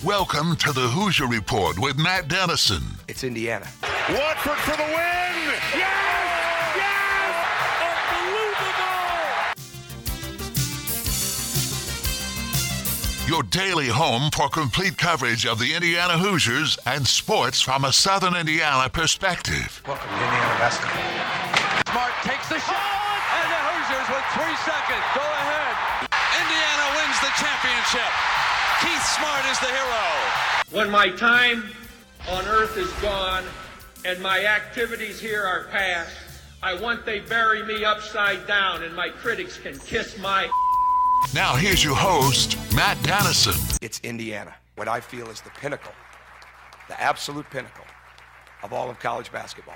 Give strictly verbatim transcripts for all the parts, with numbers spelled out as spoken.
Welcome to the Hoosier Report with Matt Dennison. It's Indiana. Watford for the win! Yes! Yes! Unbelievable! Your daily home for complete coverage of the Indiana Hoosiers and sports from a Southern Indiana perspective. Welcome to Indiana basketball. Smart takes the shot, and the Hoosiers with three seconds go ahead. Indiana wins the championship. Keith Smart is the hero. When my time on earth is gone and my activities here are past, I want they bury me upside down and my critics can kiss my... Now here's your host, Matt Dennison. It's Indiana, what I feel is the pinnacle, the absolute pinnacle of all of college basketball.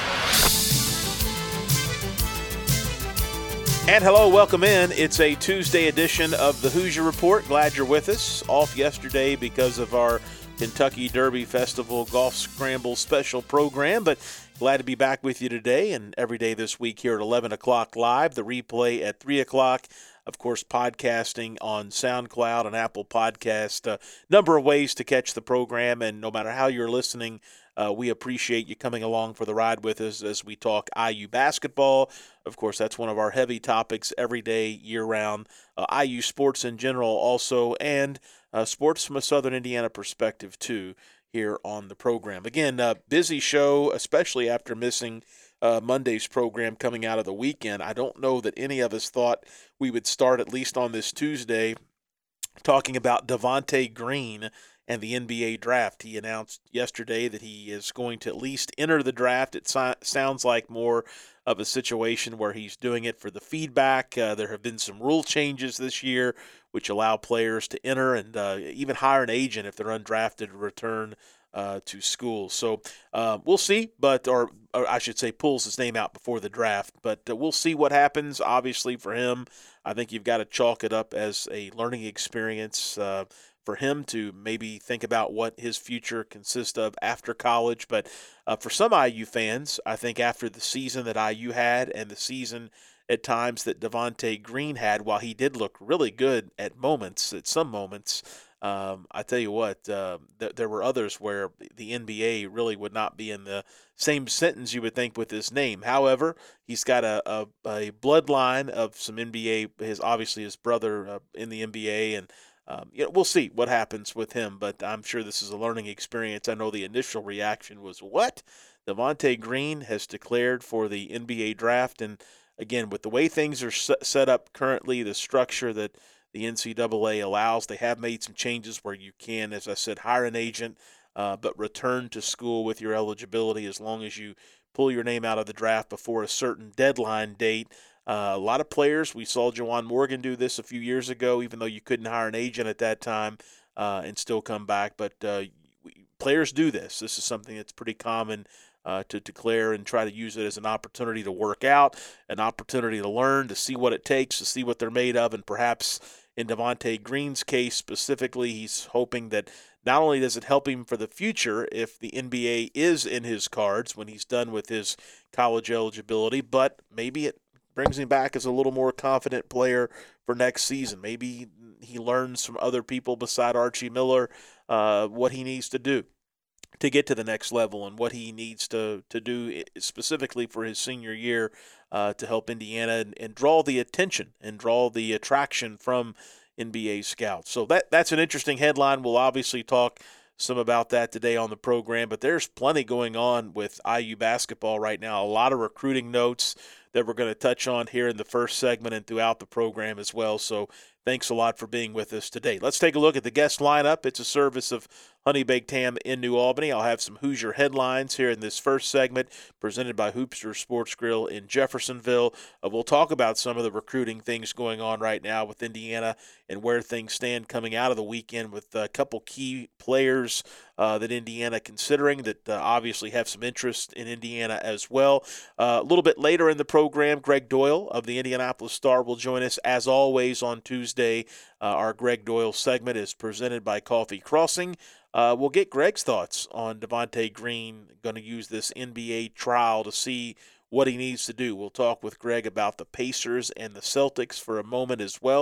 And hello, welcome in. It's a Tuesday edition of the Hoosier Report. Glad you're with us. Off yesterday because of our Kentucky Derby Festival Golf Scramble special program, but glad to be back with you today and every day this week here at eleven o'clock live, the replay at three o'clock. Of course, podcasting on SoundCloud and Apple Podcast. A number of ways to catch the program, and no matter how you're listening, uh, we appreciate you coming along for the ride with us as we talk I U basketball. Of course, that's one of our heavy topics every day, year-round. Uh, I U sports in general also, and uh, sports from a Southern Indiana perspective too here on the program. Again, uh, busy show, especially after missing Uh, Monday's program coming out of the weekend. I don't know that any of us thought we would start, at least on this Tuesday, talking about Devontae Green and the N B A draft. He announced yesterday that he is going to at least enter the draft. It so- sounds like more of a situation where he's doing it for the feedback. Uh, there have been some rule changes this year which allow players to enter and uh, even hire an agent if they're undrafted to return Uh, to school. So uh, we'll see, but or, or I should say pulls his name out before the draft, but uh, we'll see what happens. Obviously for him, I think you've got to chalk it up as a learning experience uh, for him to maybe think about what his future consists of after college. But uh, for some I U fans, I think after the season that I U had and the season at times that Devontae Green had, while he did look really good at moments, at some moments, Um, I tell you what, uh, th- there were others where the N B A really would not be in the same sentence you would think with his name. However, he's got a, a, a bloodline of some N B A, his obviously his brother uh, in the N B A, and um, you know, we'll see what happens with him, but I'm sure this is a learning experience. I know the initial reaction was, what? Devontae Green has declared for the N B A draft, and again, with the way things are set up currently, the structure that the N C double A allows, they have made some changes where you can, as I said, hire an agent, uh, but return to school with your eligibility as long as you pull your name out of the draft before a certain deadline date. Uh, a lot of players, we saw Juwan Morgan do this a few years ago, even though you couldn't hire an agent at that time uh, and still come back. But uh, we, players do this. This is something that's pretty common Uh, to declare and try to use it as an opportunity to work out, an opportunity to learn, to see what it takes, to see what they're made of, and perhaps in Devontae Green's case specifically, he's hoping that not only does it help him for the future if the N B A is in his cards when he's done with his college eligibility, but maybe it brings him back as a little more confident player for next season. Maybe he learns from other people beside Archie Miller uh, what he needs to do to get to the next level and what he needs to, to do specifically for his senior year uh, to help Indiana and, and draw the attention and draw the attraction from N B A scouts. So that that's an interesting headline. We'll obviously talk some about that today on the program, but there's plenty going on with I U basketball right now. A lot of recruiting notes that we're going to touch on here in the first segment and throughout the program as well. So thanks a lot for being with us today. Let's take a look at the guest lineup. It's a service of Honey Baked Ham in New Albany. I'll have some Hoosier headlines here in this first segment presented by Hoopster Sports Grill in Jeffersonville. Uh, we'll talk about some of the recruiting things going on right now with Indiana and where things stand coming out of the weekend with a couple key players uh, that Indiana considering that uh, obviously have some interest in Indiana as well. Uh, a little bit later in the program, Greg Doyle of the Indianapolis Star will join us as always on Tuesday. Uh, our Greg Doyle segment is presented by Coffee Crossing. Uh, we'll get Greg's thoughts on Devontae Green, going to use this N B A trial to see what he needs to do. We'll talk with Greg about the Pacers and the Celtics for a moment as well.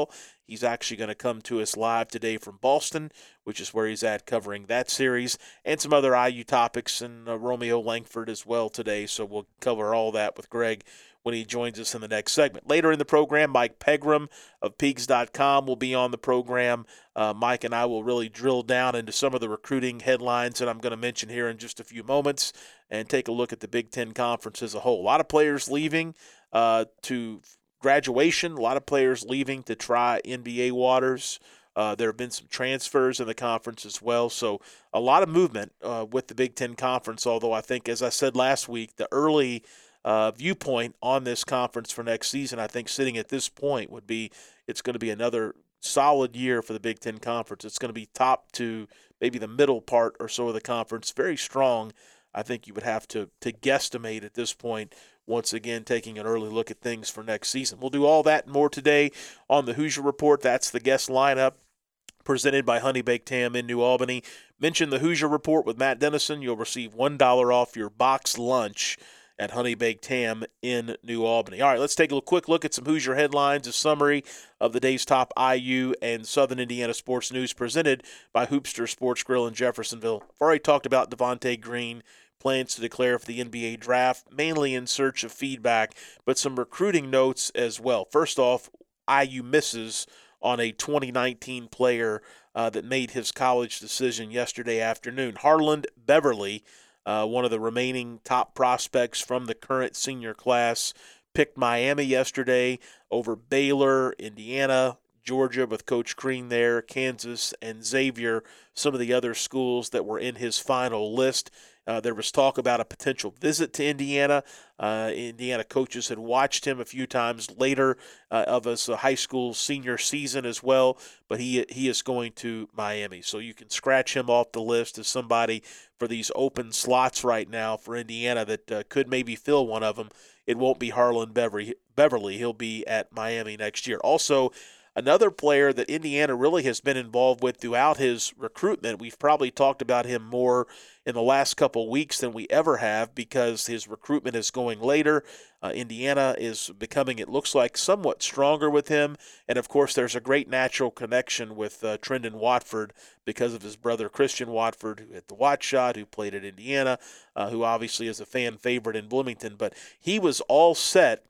He's actually going to come to us live today from Boston, which is where he's at covering that series, and some other I U topics, and uh, Romeo Langford as well today. So we'll cover all that with Greg when he joins us in the next segment. Later in the program, Mike Pegram of Peegs dot com will be on the program. Uh, Mike and I will really drill down into some of the recruiting headlines that I'm going to mention here in just a few moments and take a look at the Big Ten Conference as a whole. A lot of players leaving uh, to graduation, a lot of players leaving to try N B A waters. Uh, there have been some transfers in the conference as well. So a lot of movement uh, with the Big Ten Conference, although I think, as I said last week, the early uh, viewpoint on this conference for next season, I think sitting at this point would be it's going to be another solid year for the Big Ten Conference. It's going to be top to maybe the middle part or so of the conference. Very strong, I think you would have to, to guesstimate at this point, once again, taking an early look at things for next season. We'll do all that and more today on the Hoosier Report. That's the guest lineup presented by Honey Baked Ham in New Albany. Mention the Hoosier Report with Matt Dennison. You'll receive one dollar off your box lunch at Honey Baked Ham in New Albany. All right, let's take a quick look at some Hoosier headlines, a summary of the day's top I U and Southern Indiana sports news presented by Hoopster Sports Grill in Jeffersonville. I've already talked about Devontae Green. Plans to declare for the N B A draft, mainly in search of feedback, but some recruiting notes as well. First off, I U misses on a twenty nineteen player uh, that made his college decision yesterday afternoon. Harland Beverly, uh, one of the remaining top prospects from the current senior class, picked Miami yesterday over Baylor, Indiana, Georgia with Coach Crean there, Kansas, and Xavier, some of the other schools that were in his final list. Uh, there was talk about a potential visit to Indiana. Uh, Indiana coaches had watched him a few times later uh, of his high school senior season as well, but he he is going to Miami. So you can scratch him off the list as somebody for these open slots right now for Indiana that uh, could maybe fill one of them. It won't be Harlan Beverly. Beverly. He'll be at Miami next year. Also, another player that Indiana really has been involved with throughout his recruitment, we've probably talked about him more in the last couple weeks than we ever have because his recruitment is going later. Uh, Indiana is becoming, it looks like, somewhat stronger with him. And, of course, there's a great natural connection with uh, Trendon Watford because of his brother Christian Watford, who hit the Watch Shot, who played at Indiana, uh, who obviously is a fan favorite in Bloomington. But he was all set,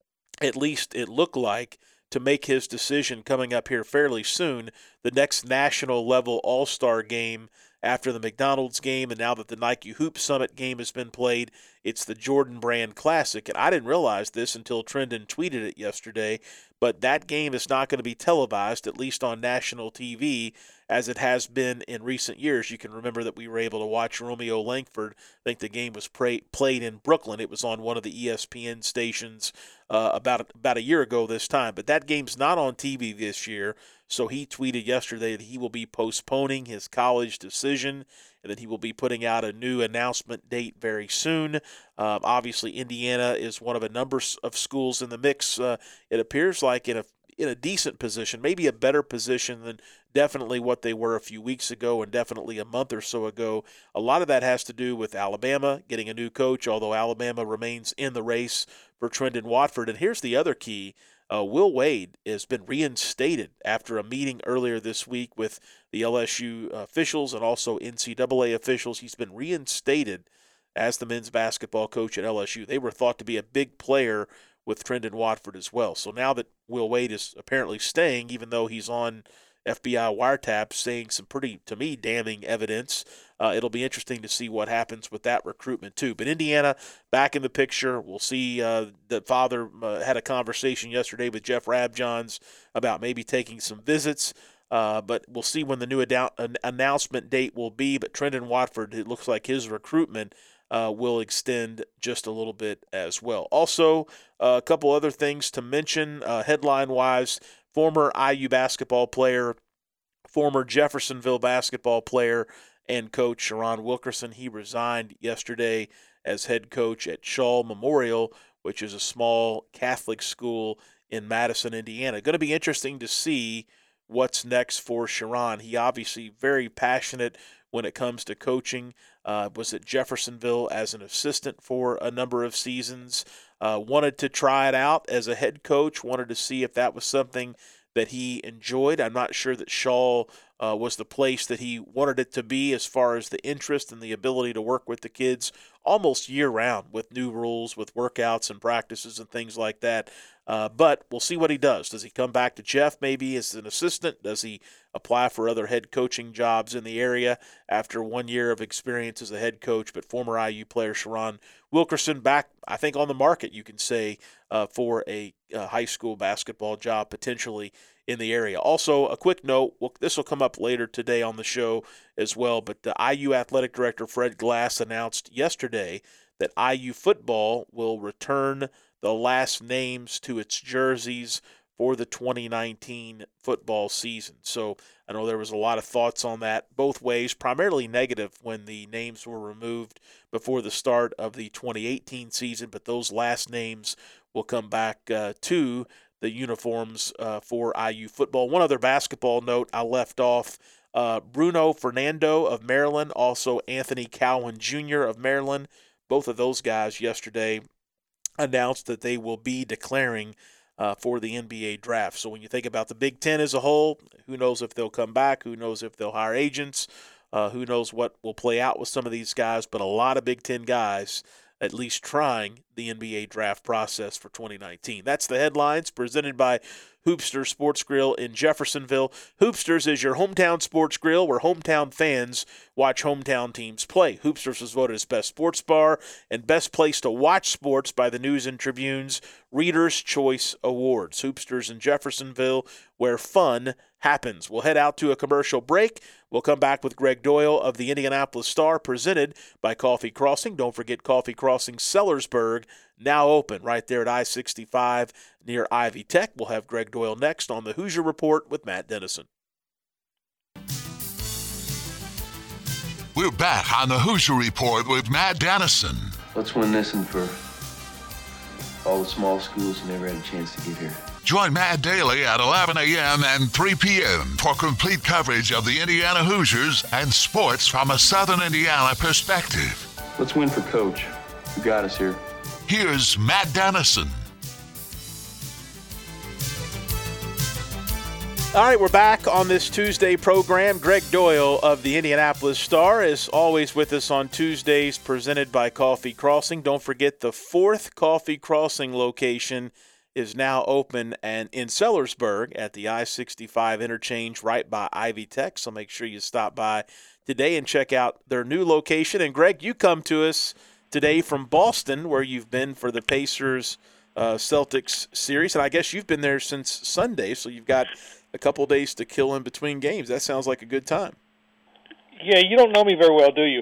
at least it looked like, to make his decision coming up here fairly soon, the next national level all-star game after the McDonald's game, and now that the Nike Hoop Summit game has been played, it's the Jordan Brand Classic. And I didn't realize this until Trendon tweeted it yesterday, but that game is not going to be televised, at least on national T V, as it has been in recent years. You can remember that we were able to watch Romeo Langford. I think the game was pray, played in Brooklyn. It was on one of the E S P N stations uh, about, about a year ago this time. But that game's not on T V this year, so he tweeted yesterday that he will be postponing his college decision and that he will be putting out a new announcement date very soon. Um, obviously, Indiana is one of a number of schools in the mix. Uh, it appears like in a in a decent position, maybe a better position than definitely what they were a few weeks ago and definitely a month or so ago. A lot of that has to do with Alabama getting a new coach, although Alabama remains in the race for Trendon Watford. And here's the other key. Uh, Will Wade has been reinstated after a meeting earlier this week with the L S U officials and also N C double A officials. He's been reinstated as the men's basketball coach at L S U. They were thought to be a big player with Trendon Watford as well. So now that Will Wade is apparently staying, even though he's on F B I wiretap saying some pretty, to me, damning evidence, uh, it'll be interesting to see what happens with that recruitment too. But Indiana back in the picture. We'll see. Uh, the father uh, had a conversation yesterday with Jeff Rabjohns about maybe taking some visits. Uh, but we'll see when the new ad- an announcement date will be. But Trendon Watford, it looks like his recruitment uh, will extend just a little bit as well. Also, uh, a couple other things to mention uh, headline-wise. Former I U basketball player, former Jeffersonville basketball player and coach Sharon Wilkerson, he resigned yesterday as head coach at Shaw Memorial, which is a small Catholic school in Madison, Indiana. Going to be interesting to see what's next for Sharon. He obviously very passionate when it comes to coaching. Uh, was at Jeffersonville as an assistant for a number of seasons. Uh, wanted to try it out as a head coach, wanted to see if that was something that he enjoyed. I'm not sure that Shaw uh, was the place that he wanted it to be as far as the interest and the ability to work with the kids almost year-round with new rules, with workouts and practices and things like that. Uh, but we'll see what he does. Does he come back to Jeff maybe as an assistant? Does he apply for other head coaching jobs in the area after one year of experience as a head coach? But former I U player Sharon Wilkerson back, I think, on the market, you can say, uh, for a uh, high school basketball job potentially in the area. Also, a quick note, well, this will come up later today on the show as well, but the I U Athletic Director Fred Glass announced yesterday that I U football will return the last names to its jerseys for the twenty nineteen football season. So I know there was a lot of thoughts on that both ways, primarily negative when the names were removed before the start of the twenty eighteen season, but those last names will come back uh, to the uniforms uh, for I U football. One other basketball note I left off, uh, Bruno Fernando of Maryland, also Anthony Cowan Junior of Maryland, both of those guys yesterday announced that they will be declaring uh, for the N B A draft. So when you think about the Big Ten as a whole, who knows if they'll come back, who knows if they'll hire agents, uh, who knows what will play out with some of these guys, but a lot of Big Ten guys at least trying the N B A draft process for twenty nineteen. That's the headlines presented by Hoopster Sports Grill in Jeffersonville. Hoopsters is your hometown sports grill where hometown fans watch hometown teams play. Hoopsters was voted as best sports bar and best place to watch sports by the News and Tribune's Reader's Choice Awards. Hoopsters in Jeffersonville, where fun happens. We'll head out to a commercial break. We'll come back with Greg Doyle of the Indianapolis Star, presented by Coffee Crossing. Don't forget Coffee Crossing Sellersburg, now open right there at I sixty-five near Ivy Tech. We'll have Greg Doyle next on the Hoosier Report with Matt Dennison. We're back on the Hoosier Report with Matt Dennison. Let's win this one for all the small schools who never had a chance to get here. Join Matt daily at eleven a.m. and three p.m. for complete coverage of the Indiana Hoosiers and sports from a Southern Indiana perspective. Let's win for Coach, who got us here. Here's Matt Dennison. All right, we're back on this Tuesday program. Greg Doyle of the Indianapolis Star is always with us on Tuesdays, presented by Coffee Crossing. Don't forget the fourth Coffee Crossing location is now open and in Sellersburg at the I sixty-five interchange right by Ivy Tech. So make sure you stop by today and check out their new location. And Greg, you come to us today from Boston, where you've been for the Pacers uh, Celtics series. And I guess you've been there since Sunday, so you've got a couple days to kill in between games. That sounds like a good time. Yeah, you don't know me very well, do you?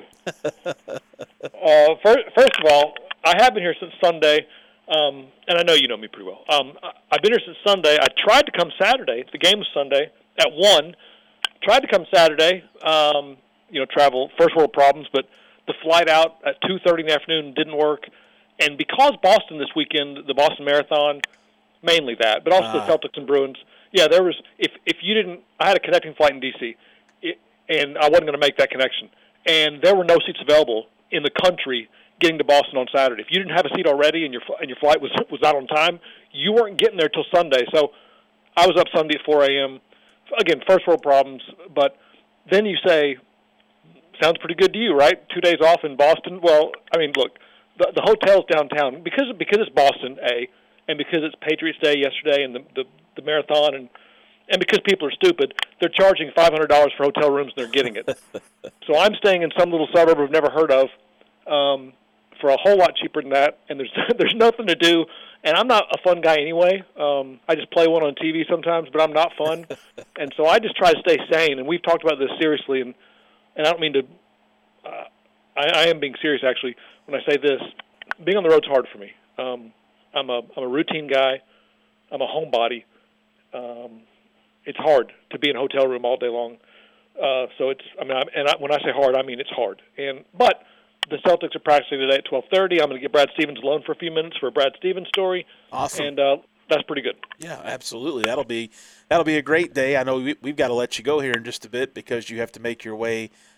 uh, first, first of all, I have been here since Sunday. Um, and I know you know me pretty well. Um, I, I've been here since Sunday. I tried to come Saturday. The game was Sunday at one. Tried to come Saturday, um, you know, travel, first world problems, but the flight out at two thirty in the afternoon didn't work. And because Boston this weekend, the Boston Marathon, mainly that, but also uh. the Celtics and Bruins, yeah, there was, if if you didn't, I had a connecting flight in D C, it, and I wasn't going to make that connection. And there were no seats available in the country getting to Boston on Saturday. If you didn't have a seat already and your and your flight was was out on time, you weren't getting there till Sunday. So I was up Sunday at four a.m. Again, first world problems, but then you say, sounds pretty good to you, right? Two days off in Boston. Well, I mean, look, the the hotel's downtown because because it's Boston, A, and because it's Patriots Day yesterday and the the, the marathon, and and because people are stupid, they're charging five hundred dollars for hotel rooms and they're getting it. So I'm staying in some little suburb I've never heard of. Um, for a whole lot cheaper than that, and there's there's nothing to do, and I'm not a fun guy anyway. Um, I just play one on T V sometimes, but I'm not fun, and so I just try to stay sane, and we've talked about this seriously, and, and I don't mean to, uh, I, I am being serious actually when I say this. Being on the road's hard for me. Um, I'm a I'm a routine guy. I'm a homebody. Um, it's hard to be in a hotel room all day long. Uh, so it's, I mean, I'm, and I, when I say hard, I mean it's hard. And but the Celtics are practicing today at twelve thirty. I'm going to get Brad Stevens alone for a few minutes for a Brad Stevens story. Awesome. And uh, that's pretty good. Yeah, absolutely. That'll be that'll be a great day. I know we, we've got to let you go here in just a bit because you have to make your way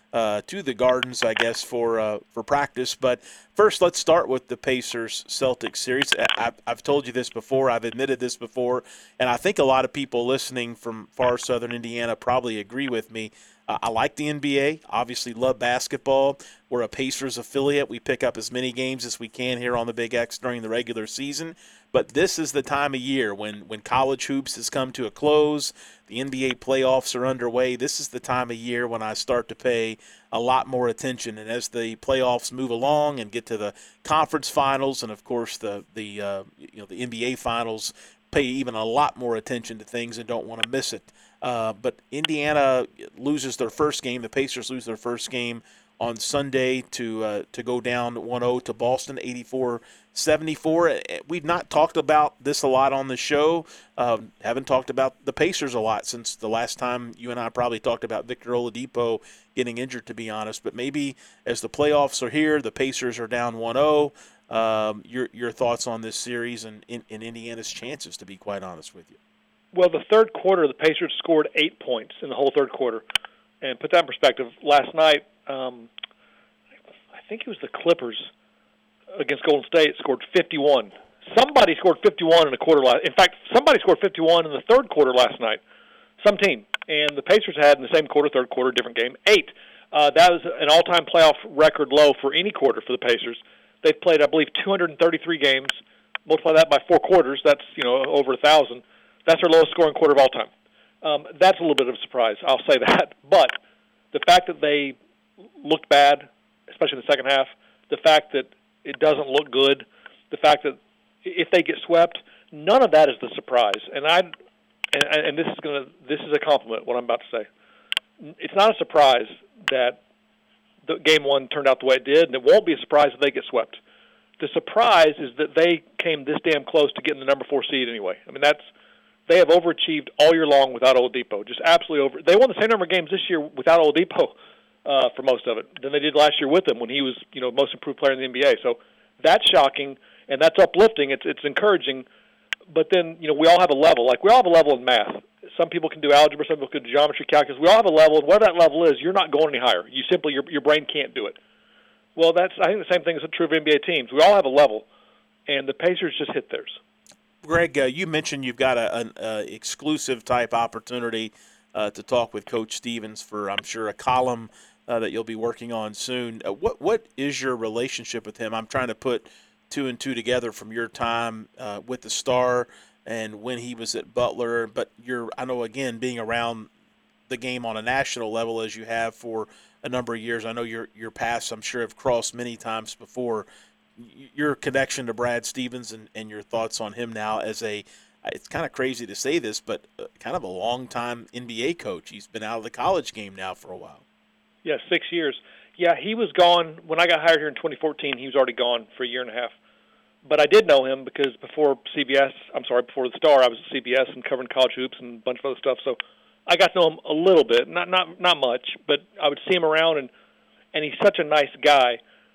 uh, to the Gardens, I guess, for uh, for practice. But first, let's start with the Pacers-Celtics series. I, I've told you this before. I've admitted this before. And I think a lot of people listening from far southern Indiana probably agree with me. Uh, I like the N B A, obviously love basketball. We're a Pacers affiliate. We pick up as many games as we can here on the Big X during the regular season. But this is the time of year when, when college hoops has come to a close, the N B A playoffs are underway. This is the time of year when I start to pay a lot more attention. And as the playoffs move along and get to the conference finals and, of course, the the uh, you know the N B A finals, pay even a lot more attention to things and don't want to miss it. Uh, but Indiana loses their first game. The Pacers lose their first game on Sunday to uh, to go down one oh to Boston, eighty-four seventy-four. We've not talked about this a lot on the show. Uh, haven't talked about the Pacers a lot since the last time you and I probably talked about Victor Oladipo getting injured, to be honest. But maybe as the playoffs are here, the Pacers are down one oh. Um, your your thoughts on this series and in, in Indiana's chances, to be quite honest with you. Well, the third quarter, the Pacers scored eight points in the whole third quarter. And put that in perspective, last night, um, I think it was the Clippers against Golden State scored fifty-one. Somebody scored fifty-one in the quarter last. In fact, somebody scored fifty-one in the third quarter last night. Some team. And the Pacers had in the same quarter, third quarter, different game, eight. Uh, that was an all-time playoff record low for any quarter for the Pacers. They've played, I believe, two hundred thirty-three games. Multiply that by four quarters. That's, you know, over a thousand. That's their lowest scoring quarter of all time. Um, that's a little bit of a surprise, I'll say that. But the fact that they looked bad, especially in the second half, the fact that it doesn't look good, the fact that if they get swept, none of that is the surprise. And I, and, and this is gonna, this is a compliment, what I'm about to say. It's not a surprise that the game one turned out the way it did, and it won't be a surprise if they get swept. The surprise is that they came this damn close to getting the number four seed anyway. I mean, that's they have overachieved all year long without Oladipo, just absolutely over. They won the same number of games this year without Oladipo uh, for most of it than they did last year with him when he was, you know, most improved player in the N B A. So that's shocking and that's uplifting. It's it's encouraging. But then, you know, we all have a level. Like we all have a level in math. Some people can do algebra, some people can do geometry, calculus. We all have a level, and whatever that level is, you're not going any higher. You simply your your brain can't do it. Well, that's I think the same thing is true of N B A teams. We all have a level, and the Pacers just hit theirs. Greg, uh, you mentioned you've got a, an uh, exclusive type opportunity uh, to talk with Coach Stevens for, I'm sure, a column uh, that you'll be working on soon. Uh, what what is your relationship with him? I'm trying to put two and two together from your time uh, with the Star and when he was at Butler. But you're, I know, again, being around the game on a national level as you have for a number of years. I know your your paths, I'm sure, have crossed many times before. Your connection to Brad Stevens and, and your thoughts on him now as a, it's kind of crazy to say this, but kind of a long-time N B A coach. He's been out of the college game now for a while. Yeah, six years. Yeah, he was gone. When I got hired here in twenty fourteen, he was already gone for a year and a half. But I did know him because before C B S, I'm sorry, before the Star, I was at C B S and covering college hoops and a bunch of other stuff. So I got to know him a little bit, not not not much, but I would see him around, and and he's such a nice guy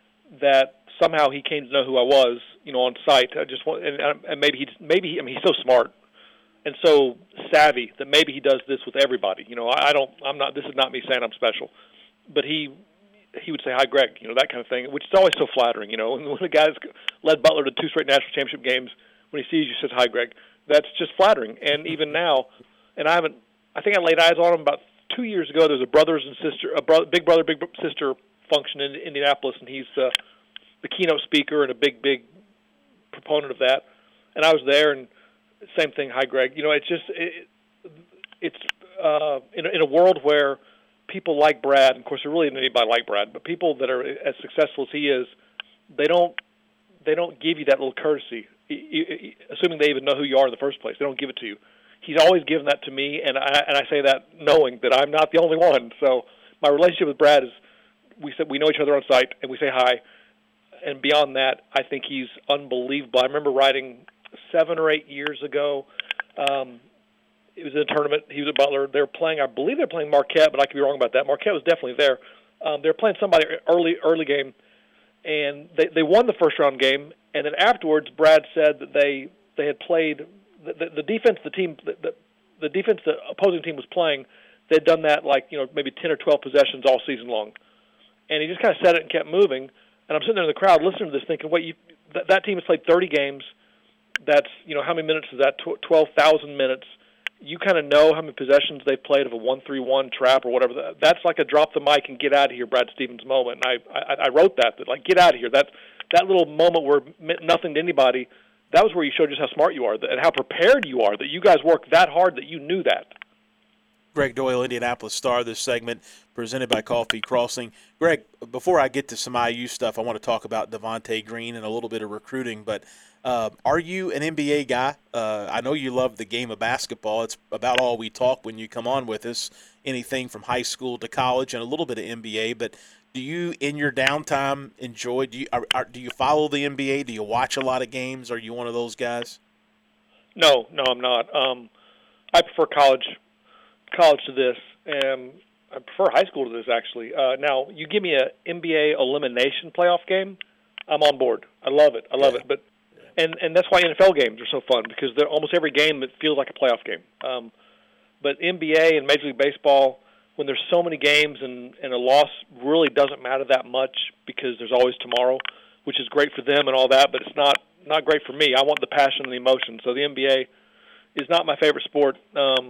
that somehow he came to know who I was, you know, on site. I just want, and, and maybe he, maybe he, I mean, he's so smart and so savvy that maybe he does this with everybody. You know, I, I don't, I'm not. This is not me saying I'm special, but he, he would say, "Hi, Greg," you know, that kind of thing, which is always so flattering. You know, when the guy's led Butler to two straight national championship games, when he sees you, says, "Hi, Greg," that's just flattering. And even now, and I haven't, I think I laid eyes on him about two years ago. There's a brothers and sister, a brother, big brother, big sister function in Indianapolis, and he's uh, the keynote speaker and a big, big proponent of that. And I was there, and same thing. Hi, Greg. You know, it's just it, it's uh, in, a, in a world where people like Brad. And of course, there really isn't anybody like Brad, but people that are as successful as he is, they don't they don't give you that little courtesy, assuming they even know who you are in the first place. They don't give it to you. He's always given that to me, and I and I say that knowing that I'm not the only one. So my relationship with Brad is we said we know each other on site, and we say hi. And beyond that, I think he's unbelievable. I remember writing seven or eight years ago. Um, it was in a tournament. He was at Butler. They were playing, I believe they were playing Marquette, but I could be wrong about that. Marquette was definitely there. Um, they were playing somebody early early game, and they, they won the first round game. And then afterwards, Brad said that they they had played the, the, the defense. The team, the, the, the defense the opposing team was playing. They'd done that like you know maybe ten or twelve possessions all season long. And he just kind of said it and kept moving. And I'm sitting there in the crowd listening to this thinking, wait, you, th- that team has played thirty games. That's, you know, how many minutes is that? twelve thousand minutes. You kind of know how many possessions they've played of a one three one trap or whatever. That's like a drop the mic and get out of here, Brad Stevens moment. And I, I, I wrote that, that, like, get out of here. That, that little moment where it meant nothing to anybody, that was where you showed just how smart you are and how prepared you are, that you guys worked that hard that you knew that. Greg Doyle, Indianapolis Star, this segment presented by Coffee Crossing. Greg, before I get to some I U stuff, I want to talk about Devontae Green and a little bit of recruiting, but uh, are you an N B A guy? Uh, I know you love the game of basketball. It's about all we talk when you come on with us, anything from high school to college and a little bit of N B A, but do you, in your downtime, enjoy, do you, are, are, do you follow the N B A? Do you watch a lot of games? Are you one of those guys? No, no, I'm not. Um, I prefer college college to this, and I prefer high school to this, actually. Uh, now, you give me a N B A elimination playoff game, I'm on board. I love it. I love yeah. it. But and and that's why N F L games are so fun, because they're almost every game it feels like a playoff game. Um, but N B A and Major League Baseball, when there's so many games and, and a loss really doesn't matter that much because there's always tomorrow, which is great for them and all that, but it's not, not great for me. I want the passion and the emotion. So the N B A is not my favorite sport. Um,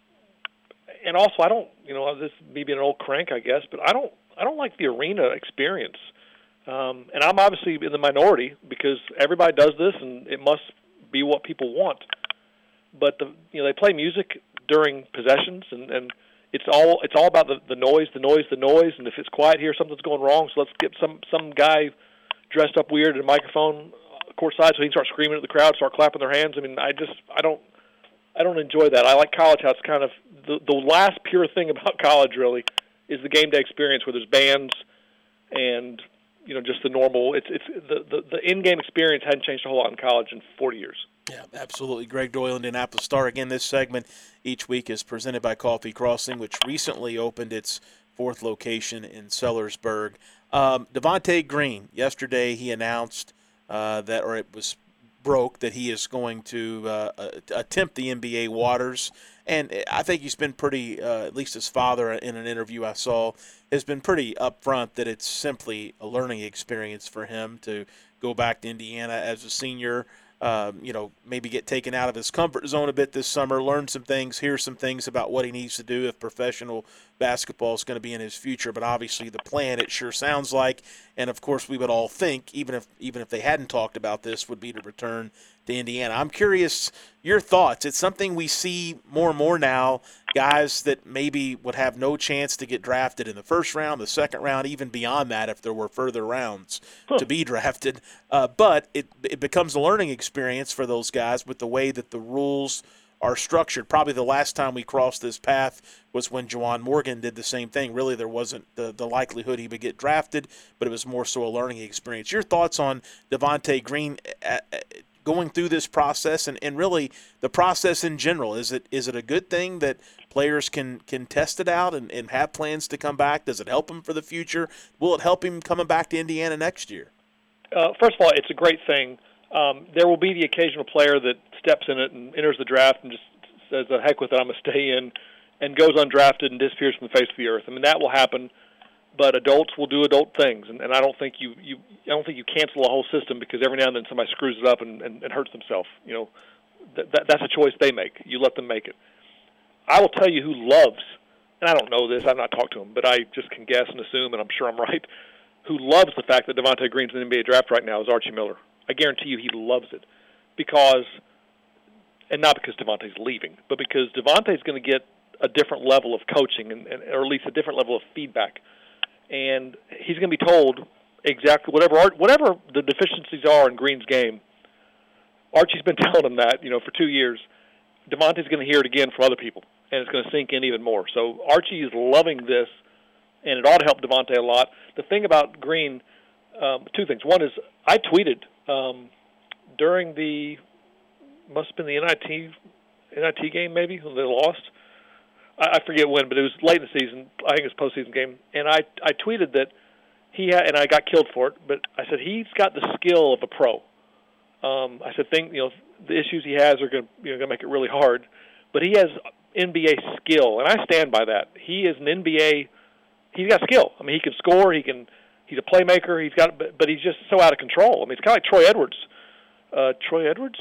and also, I don't, you know, this may be an old crank, I guess, but I don't, I don't like the arena experience. Um, and I'm obviously in the minority because everybody does this, and it must be what people want. But the, you know, they play music during possessions, and, and it's all it's all about the, the noise, the noise, the noise. And if it's quiet here, something's going wrong. So let's get some some guy dressed up weird in a microphone courtside so he can start screaming at the crowd, start clapping their hands. I mean, I just I don't I don't enjoy that. I like college how it's kind of the the last pure thing about college really is the game day experience where there's bands and you know just the normal. It's it's the the, the in-game experience hadn't changed a whole lot in college in forty years. Yeah, absolutely. Greg Doyle, Indianapolis Star. Again, this segment each week is presented by Coffee Crossing, which recently opened its fourth location in Sellersburg. Um, Devontae Green, yesterday he announced uh, that, or it was broke, that he is going to uh, attempt the N B A waters. And I think he's been pretty, uh, at least his father in an interview I saw, has been pretty upfront that it's simply a learning experience for him to go back to Indiana as a senior. Um, you know, maybe get taken out of his comfort zone a bit this summer, learn some things, hear some things about what he needs to do if professional basketball is going to be in his future. But obviously the plan, it sure sounds like, and of course we would all think, even if even if they hadn't talked about this, would be to return to Indiana. I'm curious your thoughts. It's something we see more and more now, guys that maybe would have no chance to get drafted in the first round, the second round, even beyond that if there were further rounds huh. to be drafted. Uh, but it it becomes a learning experience for those guys with the way that the rules are structured. Probably the last time we crossed this path was when Juwan Morgan did the same thing. Really, there wasn't the, the likelihood he would get drafted, but it was more so a learning experience. Your thoughts on Devontae Green uh, going through this process and, and really the process in general? Is it is it a good thing that players can, can test it out and, and have plans to come back? Does it help him for the future? Will it help him coming back to Indiana next year? Uh, first of all, it's a great thing. Um, there will be the occasional player that steps in it and enters the draft and just says, the heck with it, I'm going to stay in, and goes undrafted and disappears from the face of the earth. I mean, that will happen, but adults will do adult things, and, and I don't think you, you I don't think you cancel a whole system because every now and then somebody screws it up and, and, and hurts themselves. You know, that, that, that's a choice they make. You let them make it. I will tell you who loves, and I don't know this, I've not talked to him, but I just can guess and assume, and I'm sure I'm right, who loves the fact that Devontae Green's in the N B A draft right now is Archie Miller. I guarantee you he loves it because, and not because Devontae's leaving, but because Devontae's going to get a different level of coaching and, and or at least a different level of feedback. And he's going to be told exactly whatever whatever the deficiencies are in Green's game. Archie's been telling him that, you know, for two years. Devontae's going to hear it again from other people, and it's going to sink in even more. So Archie is loving this, and it ought to help Devontae a lot. The thing about Green, um, two things. One is I tweeted um, during the, must have been the N I T N I T game maybe, when they lost. I, I forget when, but it was late in the season. I think it was a postseason game. And I, I tweeted that he had, and I got killed for it, but I said he's got the skill of a pro. Um, I said, think, you know, the issues he has are going to you know, going to make it really hard, but he has N B A skill, and I stand by that. He is an N B A. he's got skill. I mean, he can score. He can. He's a playmaker. He's got, but, but he's just so out of control. I mean, it's kind of like Troy Edwards. Uh, Troy Edwards.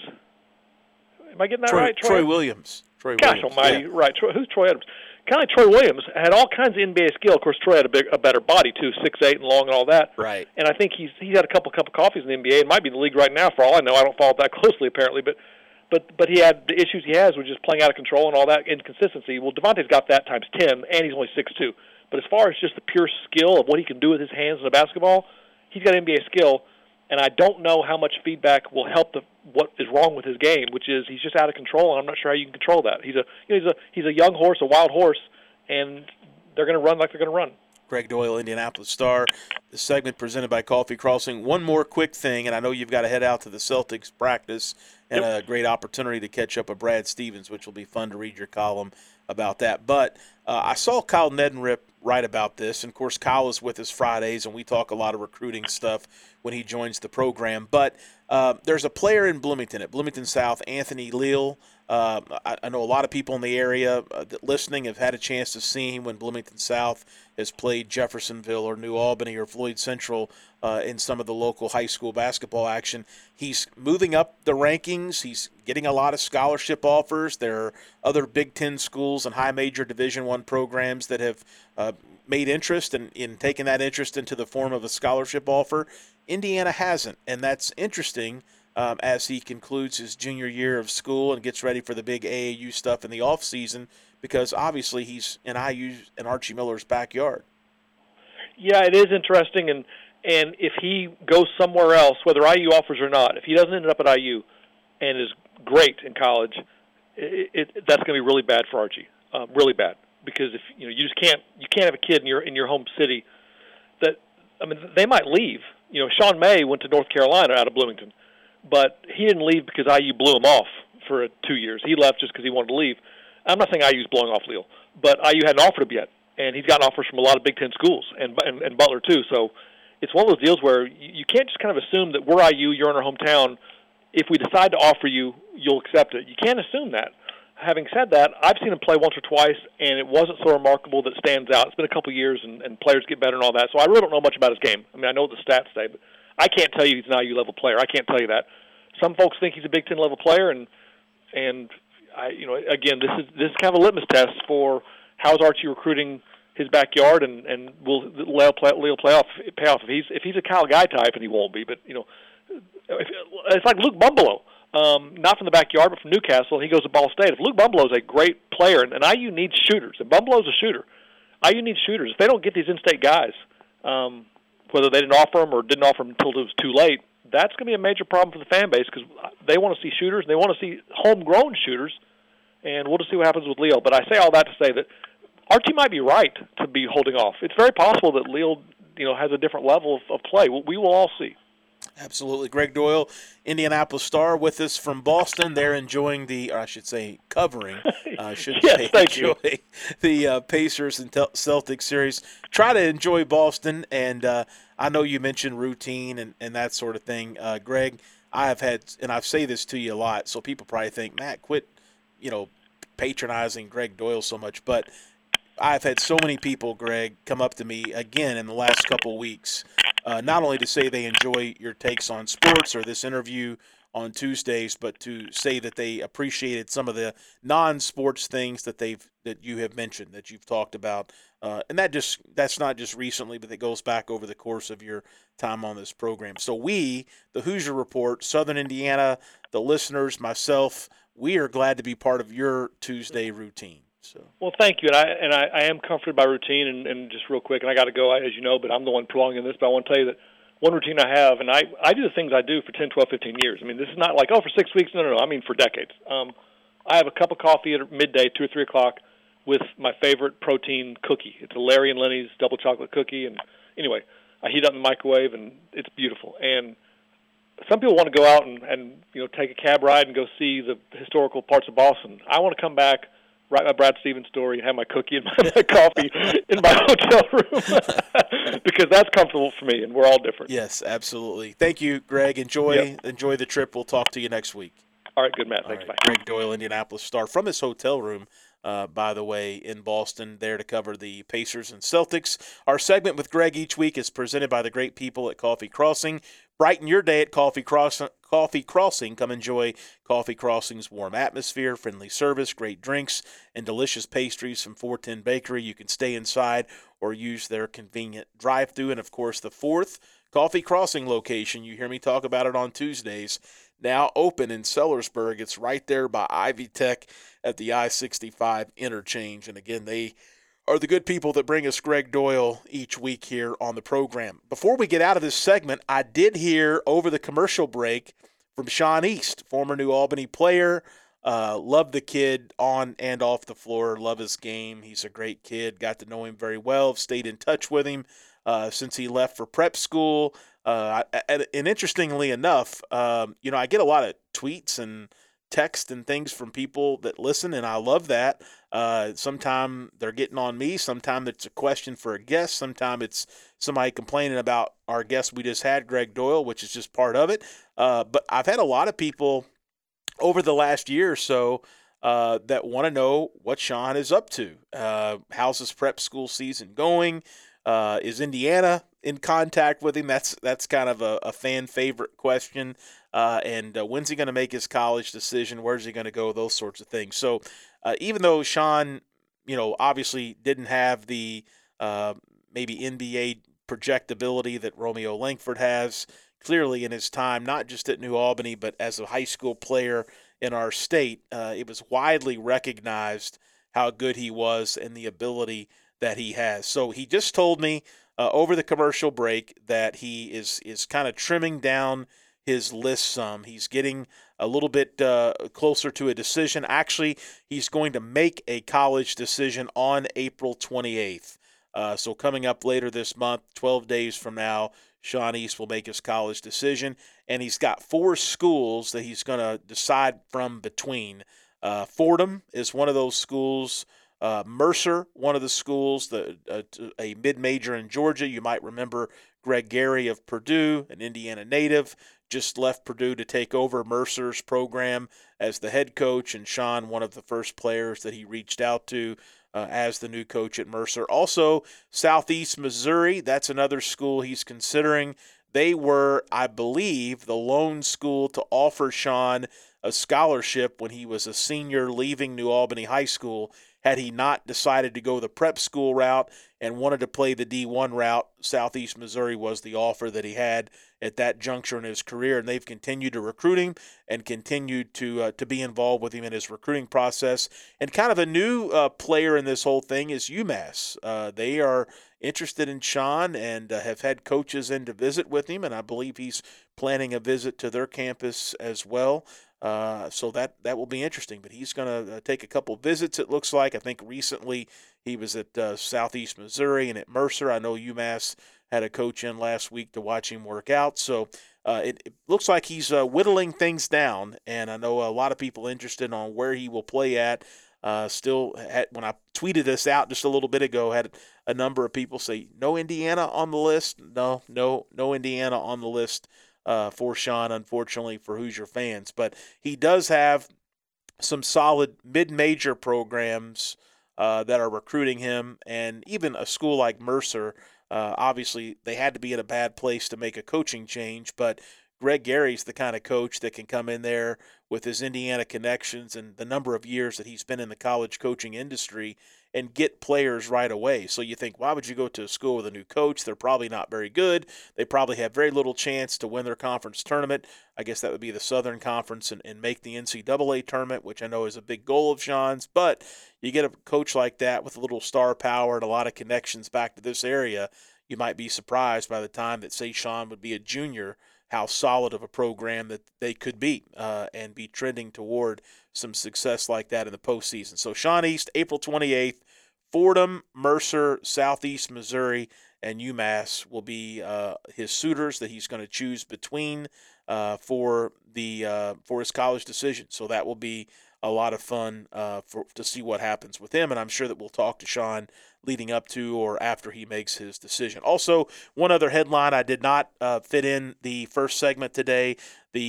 Am I getting that Troy, right? Troy, Troy Williams. Troy Gosh Williams. almighty, yeah. right. Troy, who's Troy Edwards? Kind of like Troy Williams had all kinds of N B A skill. Of course, Troy had a, big, a better body, too, six eight and long and all that. Right. And I think he's he's had a couple cup of coffees in the N B A. It might be in the league right now, for all I know. I don't follow it that closely, apparently. But but but he had the issues he has with just playing out of control and all that inconsistency. Well, Devontae's got that times ten, and he's only six two. But as far as just the pure skill of what he can do with his hands in the basketball, he's got N B A skill. And I don't know how much feedback will help the what is wrong with his game, which is he's just out of control, and I'm not sure how you can control that. He's a you know, he's a he's a young horse, a wild horse, and they're going to run like they're going to run. Greg Doyle, Indianapolis Star. The segment presented by Coffee Crossing. One more quick thing, and I know you've got to head out to the Celtics practice, and yep. a great opportunity to catch up with Brad Stevens, which will be fun to read your column about that. But uh, I saw Kyle Neddenriep write about this, and of course Kyle is with us Fridays, and we talk a lot of recruiting stuff when he joins the program. But uh, there's a player in Bloomington, at Bloomington South, Anthony Leal. Uh, I, I know a lot of people in the area uh, that listening have had a chance to see him when Bloomington South has played Jeffersonville or New Albany or Floyd Central uh, in some of the local high school basketball action. He's moving up the rankings. He's getting a lot of scholarship offers. There are other Big Ten schools and high major Division One programs that have uh, made interest and in, in taking that interest into the form of a scholarship offer. Indiana hasn't, and that's interesting um, as he concludes his junior year of school and gets ready for the big A A U stuff in the off season, because obviously he's in I U and Archie Miller's backyard. Yeah, it is interesting, and and if he goes somewhere else, whether I U offers or not, if he doesn't end up at I U and is great in college, it, it, that's going to be really bad for Archie, um, really bad, because if you know you just can't you can't have a kid in your in your home city that I mean they might leave. You know, Sean May went to North Carolina out of Bloomington, but he didn't leave because I U blew him off for two years. He left just because he wanted to leave. I'm not saying I U's blowing off Leal, but I U hadn't offered him yet, and he's gotten offers from a lot of Big Ten schools, and and, and Butler too. So it's one of those deals where you, you can't just kind of assume that we're I U, you're in our hometown. If we decide to offer you, you'll accept it. You can't assume that. Having said that, I've seen him play once or twice, and it wasn't so remarkable that stands out. It's been a couple of years, and, and players get better and all that, so I really don't know much about his game. I mean, I know what the stats say, but I can't tell you he's an I U-level player. I can't tell you that. Some folks think he's a Big Ten-level player, and and I, you know, again, this is this is kind of a litmus test for how's Archie recruiting his backyard, and, and will Leal play, Leal play off, pay off. If he's if he's a Kyle Guy type, and he won't be, but you know, if, it's like Luke Bumbalow. Um, not from the backyard, but from Newcastle, and he goes to Ball State. If Luke Bumbalow is a great player, and, and I U needs shooters, and Bumbalow's a shooter, I U needs shooters. If they don't get these in-state guys, um, whether they didn't offer them or didn't offer them until it was too late, that's going to be a major problem for the fan base, because they want to see shooters, and they want to see homegrown shooters, and we'll just see what happens with Leal. But I say all that to say that Archie might be right to be holding off. It's very possible that Leal, you know, has a different level of, of play. We will all see. Absolutely. Greg Doyle, Indianapolis Star, with us from Boston. They're enjoying the, or I should say, covering. I uh, should yes, say thank enjoy you. the uh, Pacers and Tel- Celtics series. Try to enjoy Boston, and uh, I know you mentioned routine and, and that sort of thing. Uh, Greg, I have had, and I say this to you a lot, so people probably think, Matt, quit, you know, patronizing Greg Doyle so much, but I've had so many people, Greg, come up to me again in the last couple of weeks, uh, not only to say they enjoy your takes on sports or this interview on Tuesdays, but to say that they appreciated some of the non-sports things that they've that you have mentioned, that you've talked about, uh, and that just that's not just recently, but that goes back over the course of your time on this program. So we, the Hoosier Report, Southern Indiana, the listeners, myself, we are glad to be part of your Tuesday routine. So. Well, thank you, and I and I, I am comforted by routine, and, and just real quick, and I got to go, as you know, but I'm the one prolonging this, but I want to tell you that one routine I have, and I, I do the things I do for ten, twelve, fifteen years. I mean, this is not like, oh, for six weeks. No, no, no. I mean, for decades. Um, I have a cup of coffee at midday, two or three o'clock, with my favorite protein cookie. It's a Larry and Lenny's double chocolate cookie, and anyway, I heat it up in the microwave, and it's beautiful. And some people want to go out and, and you know take a cab ride and go see the historical parts of Boston. I want to come back, write my Brad Stevens story, and have my cookie and my, my coffee in my hotel room because that's comfortable for me, and we're all different. Yes, absolutely. Thank you, Greg. Enjoy yep. enjoy the trip. We'll talk to you next week. All right, good, Matt. All Thanks. Right. Bye. Greg Doyle, Indianapolis Star, from his hotel room uh, by the way, in Boston, there to cover the Pacers and Celtics. Our segment with Greg each week is presented by the great people at Coffee Crossing. Brighten your day at Coffee Crossing. Coffee Crossing. Come enjoy Coffee Crossing's warm atmosphere, friendly service, great drinks, and delicious pastries from four ten Bakery. You can stay inside or use their convenient drive-thru. And, of course, the fourth Coffee Crossing location, you hear me talk about it on Tuesdays, now open in Sellersburg. It's right there by Ivy Tech at the I sixty-five interchange. And, again, they are the good people that bring us Greg Doyle each week here on the program. Before we get out of this segment, I did hear over the commercial break from Sean East, former New Albany player. Uh, love the kid on and off the floor. Love his game. He's a great kid. Got to know him very well. Stayed in touch with him uh, since he left for prep school. Uh, and, and interestingly enough, um, you know, I get a lot of tweets and text and things from people that listen, and I love that. Uh, sometimes they're getting on me. Sometimes it's a question for a guest. Sometimes it's somebody complaining about our guest we just had, Greg Doyle, which is just part of it. Uh, but I've had a lot of people over the last year or so uh, that want to know what Sean is up to. Uh, how's his prep school season going? Uh, is Indiana in contact with him? That's that's kind of a, a fan favorite question. Uh, and uh, when's he going to make his college decision? Where's he going to go? Those sorts of things. So uh, even though Sean, you know, obviously didn't have the uh, maybe N B A projectability that Romeo Langford has, clearly in his time, not just at New Albany, but as a high school player in our state, uh, it was widely recognized how good he was and the ability that he has. So he just told me uh, over the commercial break that he is is kind of trimming down his list some. He's getting a little bit uh, closer to a decision. Actually, he's going to make a college decision on April twenty-eighth. Uh, so coming up later this month, twelve days from now, Sean East will make his college decision. And he's got four schools that he's going to decide from between. Uh, Fordham is one of those schools. Uh, Mercer, one of the schools, the uh, a mid-major in Georgia. You might remember Greg Gary of Purdue, an Indiana native, just left Purdue to take over Mercer's program as the head coach, and Sean, one of the first players that he reached out to uh, as the new coach at Mercer. Also, Southeast Missouri, that's another school he's considering. They were, I believe, the lone school to offer Sean a scholarship when he was a senior leaving New Albany High School. Had he not decided to go the prep school route and wanted to play the D one route, Southeast Missouri was the offer that he had at that juncture in his career, and they've continued to recruit him and continued to uh, to be involved with him in his recruiting process. And kind of a new uh, player in this whole thing is UMass. Uh, they are interested in Sean and uh, have had coaches in to visit with him, and I believe he's planning a visit to their campus as well. Uh, so that, that will be interesting. But he's going to uh, take a couple visits, it looks like. I think recently he was at uh, Southeast Missouri and at Mercer. I know UMass had a coach in last week to watch him work out. So uh, it, it looks like he's uh, whittling things down, and I know a lot of people interested on where he will play at. Uh, still, had, when I tweeted this out just a little bit ago, had a number of people say, no Indiana on the list? No, no, no Indiana on the list. Uh, for Sean, unfortunately, for Hoosier fans. But he does have some solid mid-major programs uh, that are recruiting him, and even a school like Mercer, uh, obviously they had to be in a bad place to make a coaching change, but Greg Gary's the kind of coach that can come in there with his Indiana connections and the number of years that he's been in the college coaching industry and get players right away. So you think, why would you go to a school with a new coach? They're probably not very good. They probably have very little chance to win their conference tournament. I guess that would be the Southern Conference and, and make the N C double A tournament, which I know is a big goal of Sean's. But you get a coach like that with a little star power and a lot of connections back to this area, you might be surprised by the time that, say, Sean would be a junior, how solid of a program that they could be uh, and be trending toward some success like that in the postseason. So Sean East, April twenty-eighth, Fordham, Mercer, Southeast Missouri, and UMass will be uh, his suitors that he's going to choose between uh, for the uh, for his college decision. So that will be a lot of fun uh, for to see what happens with him, and I'm sure that we'll talk to Sean leading up to or after he makes his decision. Also, one other headline I did not uh, fit in the first segment today, the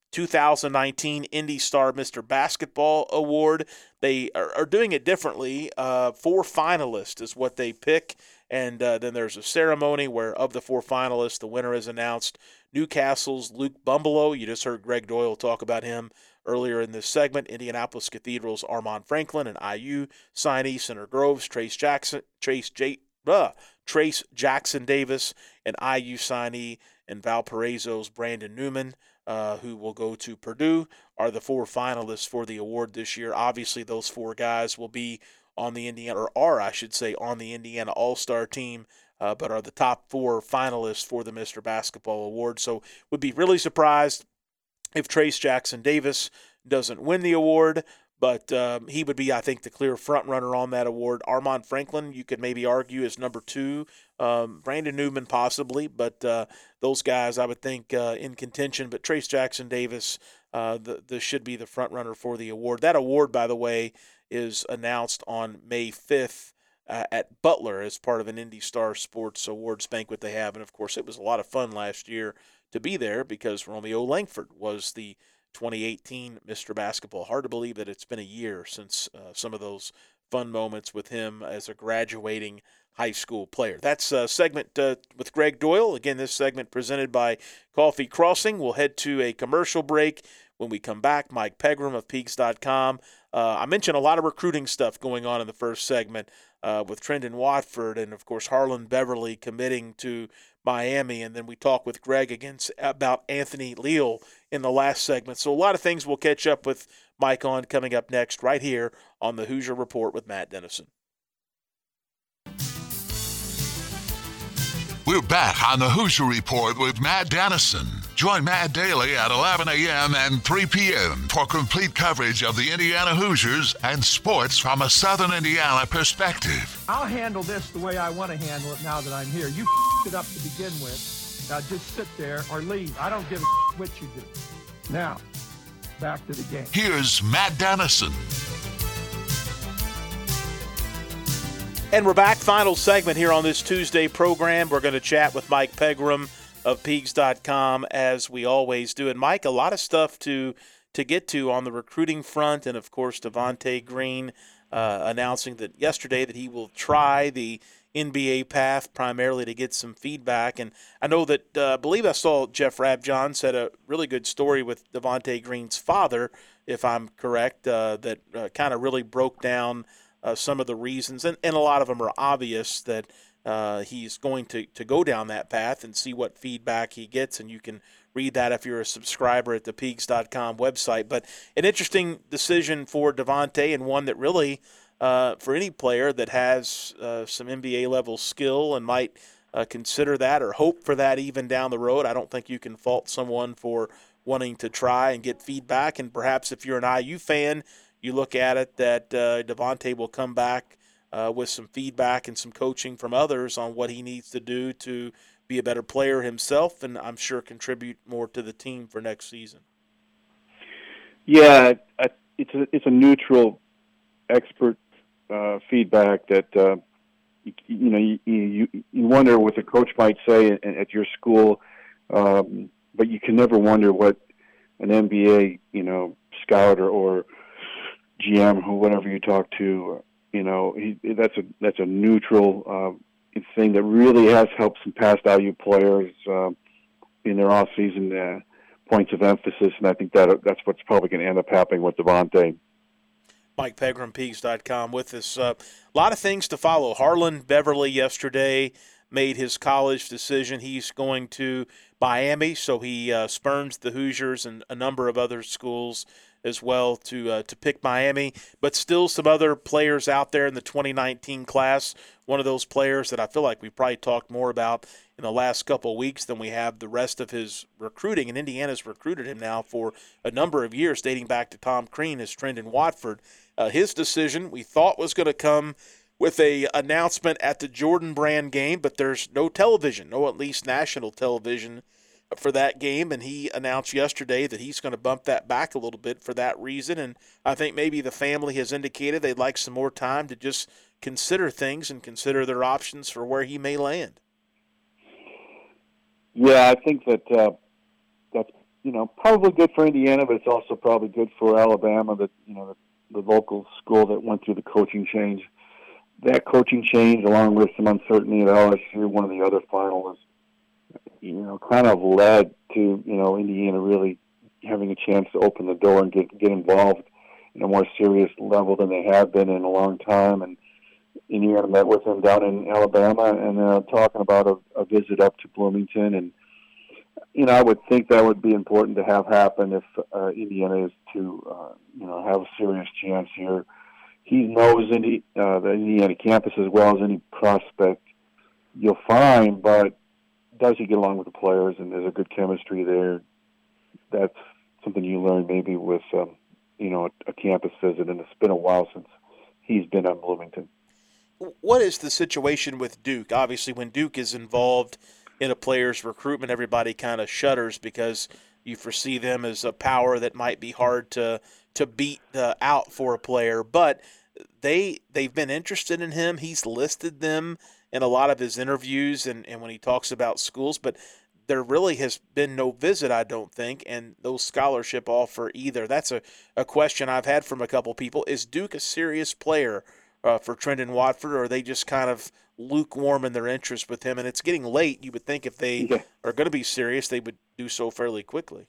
two thousand nineteen Indy Star Mister Basketball Award. They are, are doing it differently. Uh, four finalists is what they pick, and uh, then there's a ceremony where of the four finalists, the winner is announced. Newcastle's Luke Bumbalough. You just heard Greg Doyle talk about him earlier in this segment. Indianapolis Cathedral's Armand Franklin, and I U signee Center Grove's Trace Jackson, Trace J, uh, Trace Jackson Davis, and I U signee and Valparaiso's Brandon Newman, uh, who will go to Purdue, are the four finalists for the award this year. Obviously, those four guys will be on the Indiana, or are, I should say, on the Indiana All-Star team, uh, but are the top four finalists for the Mister Basketball Award. So would be really surprised if Trace Jackson Davis doesn't win the award, but um, he would be, I think, the clear front runner on that award. Armand Franklin, you could maybe argue, is number two. Um, Brandon Newman possibly, but uh, those guys I would think uh, in contention. But Trace Jackson Davis, uh, the, the should be the front runner for the award. That award, by the way, is announced on May fifth uh, at Butler as part of an Indy Star Sports Awards banquet they have. And, of course, it was a lot of fun last year to be there because Romeo Langford was the twenty eighteen Mister Basketball. Hard to believe that it's been a year since uh, some of those fun moments with him as a graduating high school player. That's a segment uh, with Greg Doyle. Again, this segment presented by Coffee Crossing. We'll head to a commercial break. When we come back, Mike Pegram of Peaks dot com. Uh, I mentioned a lot of recruiting stuff going on in the first segment uh, with Trendon Watford and, of course, Harlan Beverly committing to Miami. And then we talk with Greg again about Anthony Leal in the last segment. So a lot of things we'll catch up with Mike on coming up next right here on the Hoosier Report with Matt Dennison. We're back on the Hoosier Report with Matt Dennison. Join Matt daily at eleven a.m. and three p.m. for complete coverage of the Indiana Hoosiers and sports from a Southern Indiana perspective. I'll handle this the way I want to handle it now that I'm here. You it up to begin with. Now just sit there or leave. I don't give a what you do. Now, back to the game. Here's Matt Dennison. And we're back. Final segment here on this Tuesday program. We're going to chat with Mike Pegram of Peaks dot com as we always do. And, Mike, a lot of stuff to to get to on the recruiting front. And, of course, Devontae Green uh, announcing that yesterday that he will try the N B A path primarily to get some feedback. And I know that uh, I believe I saw Jeff Rabjohn said a really good story with Devontae Green's father, if I'm correct, uh, that uh, kind of really broke down Uh, some of the reasons, and, and a lot of them are obvious, that uh, he's going to, to go down that path and see what feedback he gets, and you can read that if you're a subscriber at the Peaks dot com website. But an interesting decision for Devontae, and one that really, uh, for any player that has uh, some N B A-level skill and might uh, consider that or hope for that even down the road, I don't think you can fault someone for wanting to try and get feedback. And perhaps if you're an I U fan, you look at it that uh, Devontae will come back uh, with some feedback and some coaching from others on what he needs to do to be a better player himself, and I'm sure contribute more to the team for next season. Yeah, it's a, it's a neutral expert uh, feedback that, uh, you, you know, you, you, you wonder what the coach might say at, at your school, um, but you can never wonder what an N B A, you know, scout or, or G M or whatever you talk to, you know, he, that's a that's a neutral uh, thing that really has helped some past I U players uh, in their off-season uh, points of emphasis, and I think that that's what's probably going to end up happening with Devontae. Mike Pegram, Peaks dot com with us. Uh, a lot of things to follow. Harlan Beverly yesterday made his college decision. He's going to Miami, so he uh, spurns the Hoosiers and a number of other schools as well to uh, to pick Miami, but still some other players out there in the twenty nineteen class. One of those players that I feel like we probably talked more about in the last couple of weeks than we have the rest of his recruiting, and Indiana's recruited him now for a number of years, dating back to Tom Crean, as Trendon Watford. Uh, his decision we thought was going to come with a announcement at the Jordan Brand game, but there's no television, no at least national television for that game, and he announced yesterday that he's going to bump that back a little bit for that reason. And I think maybe the family has indicated they'd like some more time to just consider things and consider their options for where he may land. Yeah, I think that uh, that's you know, probably good for Indiana, but it's also probably good for Alabama, that, you know, the, the local school that went through the coaching change. That coaching change, along with some uncertainty at L S U, one of the other finalists, you know, kind of led to, you know, Indiana really having a chance to open the door and get get involved in a more serious level than they have been in a long time. And Indiana met with them down in Alabama, and uh, talking about a, a visit up to Bloomington. And, you know, I would think that would be important to have happen if uh, Indiana is to, uh, you know, have a serious chance here. He knows Indi- uh, the Indiana campus as well as any prospect you'll find, but does he get along with the players, and there's a good chemistry there? That's something you learn maybe with, um, you know, a, a campus visit, and it's been a while since he's been on Bloomington. What is the situation with Duke? Obviously, when Duke is involved in a player's recruitment, everybody kind of shudders because you foresee them as a power that might be hard to to beat uh, out for a player. But they, they've been interested in him. He's listed them in a lot of his interviews and, and when he talks about schools. But there really has been no visit, I don't think, and no scholarship offer either. That's a, a question I've had from a couple people. Is Duke a serious player Uh, for Trendon Watford, or are they just kind of lukewarm in their interest with him? And it's getting late. You would think if they yeah. are going to be serious, they would do so fairly quickly.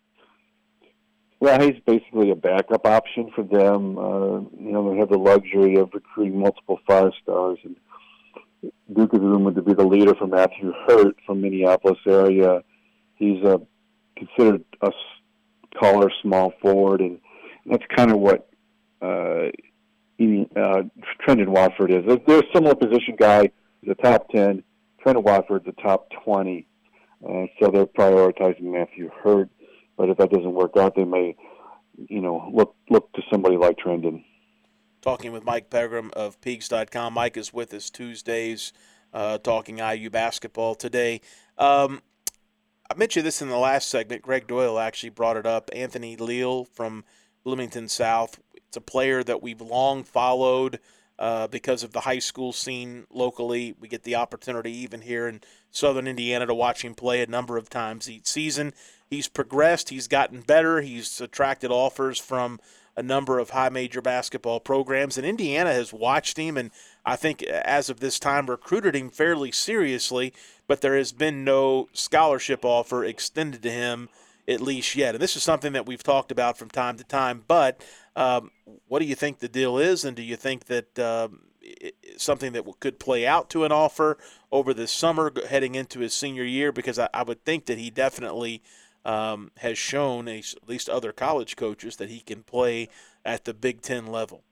Well, he's basically a backup option for them. Uh, you know, they have the luxury of recruiting multiple five stars, and Duke is rumored to be the leader for Matthew Hurt from Minneapolis area. He's uh, considered a taller small forward, and that's kind of what uh, Uh, Trendon Watford is. They're a similar position guy. He's a top ten. Trendon Watford's a top twenty. Uh, so they're prioritizing Matthew Hurt. But if that doesn't work out, they may, you know, look look to somebody like Trendon. Talking with Mike Pegram of Peegs dot com. Mike is with us Tuesdays, uh, talking I U basketball today. Um, I mentioned this in the last segment. Greg Doyle actually brought it up. Anthony Leal from Bloomington South. It's a player that we've long followed uh, because of the high school scene locally. We get the opportunity even here in southern Indiana to watch him play a number of times each season. He's progressed. He's gotten better. He's attracted offers from a number of high major basketball programs, and Indiana has watched him and I think as of this time recruited him fairly seriously, but there has been no scholarship offer extended to him at least yet. And this is something that we've talked about from time to time, but um, what do you think the deal is, and do you think that um, it's something that could play out to an offer over this summer heading into his senior year? Because I, I would think that he definitely um, has shown, at least other college coaches, that he can play at the Big Ten level.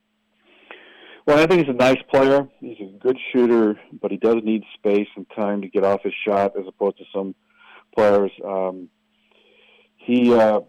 Well, I think he's a nice player. He's a good shooter, but he does need space and time to get off his shot as opposed to some players. Um, he, uh,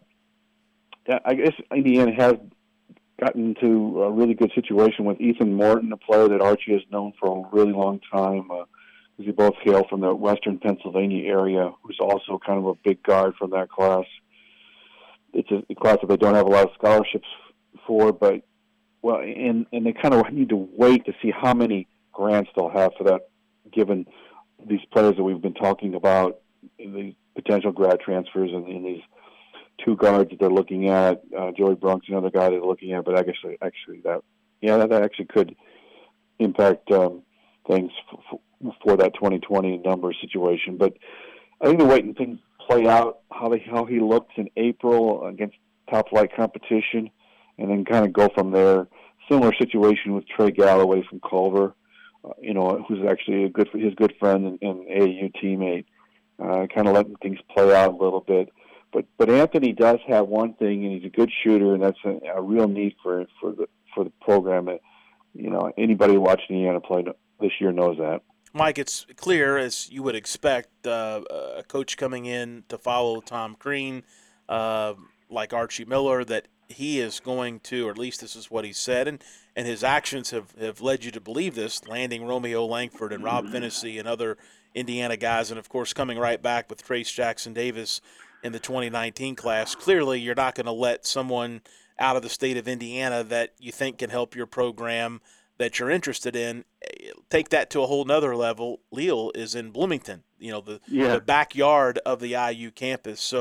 I guess Indiana has gotten into a really good situation with Ethan Morton, a player that Archie has known for a really long time, uh, because they both hail from the western Pennsylvania area, who's also kind of a big guard from that class. It's a, a class that they don't have a lot of scholarships for, but Well, and, and they kind of need to wait to see how many grants they'll have for that, given these players that we've been talking about, the potential grad transfers and, and these two guards that they're looking at. Uh, Joey Brunk's another guy they're looking at, but actually, actually that, yeah, that, that actually could impact um, things f- f- for that twenty twenty number situation. But I think the waiting things play out, how they, how he looks in April against top flight competition, and then kind of go from there. Similar situation with Trey Galloway from Culver, uh, you know, who's actually a good his good friend and, and A A U teammate. Uh, kind of letting things play out a little bit. But but Anthony does have one thing, and he's a good shooter, and that's a, a real need for for the for the program. Uh, you know, anybody watching Indiana play this year knows that. Mike, it's clear, as you would expect, uh, a coach coming in to follow Tom Crean, uh, like Archie Miller, that he is going to, or at least this is what he said, and, and his actions have, have led you to believe this, landing Romeo Langford and Rob Phinisee and other Indiana guys, and, of course, coming right back with Trace Jackson-Davis in the twenty nineteen class. Clearly, you're not going to let someone out of the state of Indiana that you think can help your program that you're interested in take that to a whole nother level. Leal is in Bloomington, you know, the, yeah. the backyard of the I U campus. So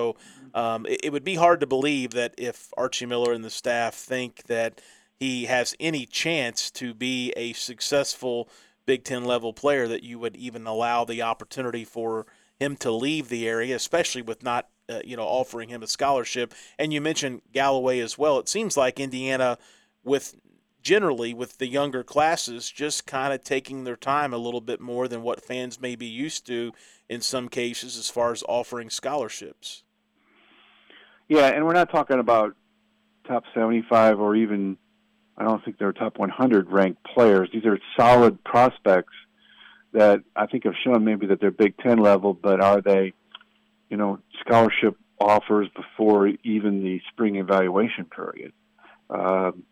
Um, it, it would be hard to believe that if Archie Miller and the staff think that he has any chance to be a successful Big Ten level player, that you would even allow the opportunity for him to leave the area, especially with not, uh, you know, offering him a scholarship. And you mentioned Galloway as well. It seems like Indiana, with generally with the younger classes, just kind of taking their time a little bit more than what fans may be used to in some cases as far as offering scholarships. Yeah, and we're not talking about top seventy-five or even, I don't think they're top one hundred ranked players. These are solid prospects that I think have shown maybe that they're Big Ten level, but are they, you know, scholarship offers before even the spring evaluation period? Um,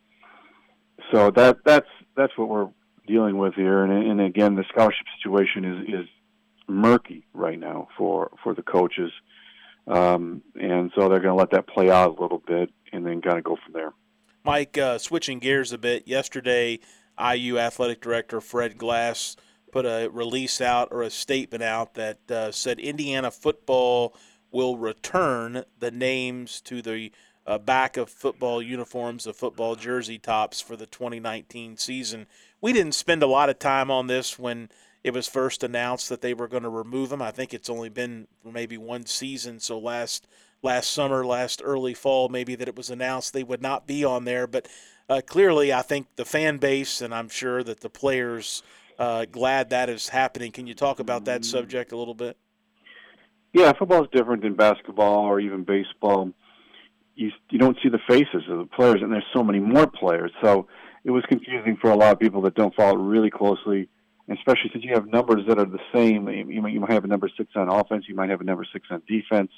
so that that's that's what we're dealing with here, and, and again, the scholarship situation is, is murky right now for, for the coaches, um, and so they're going to let that play out a little bit and then kind of go from there. Mike, uh, switching gears a bit, yesterday I U Athletic Director Fred Glass put a release out or a statement out that uh, said Indiana football will return the names to the uh, back of football uniforms, of football jersey tops for the twenty nineteen season. We didn't spend a lot of time on this when it was first announced that they were going to remove them. I think it's only been for maybe one season, so last last summer, last early fall, maybe, that it was announced they would not be on there. But uh, clearly, I think the fan base, and I'm sure that the players, uh, glad that is happening. Can you talk about that subject a little bit? Yeah, football is different than basketball or even baseball. You you don't see the faces of the players, and there's so many more players. So it was confusing for a lot of people that don't follow it really closely, especially since you have numbers that are the same. You might, you might have a number six on offense, you might have a number six on defense.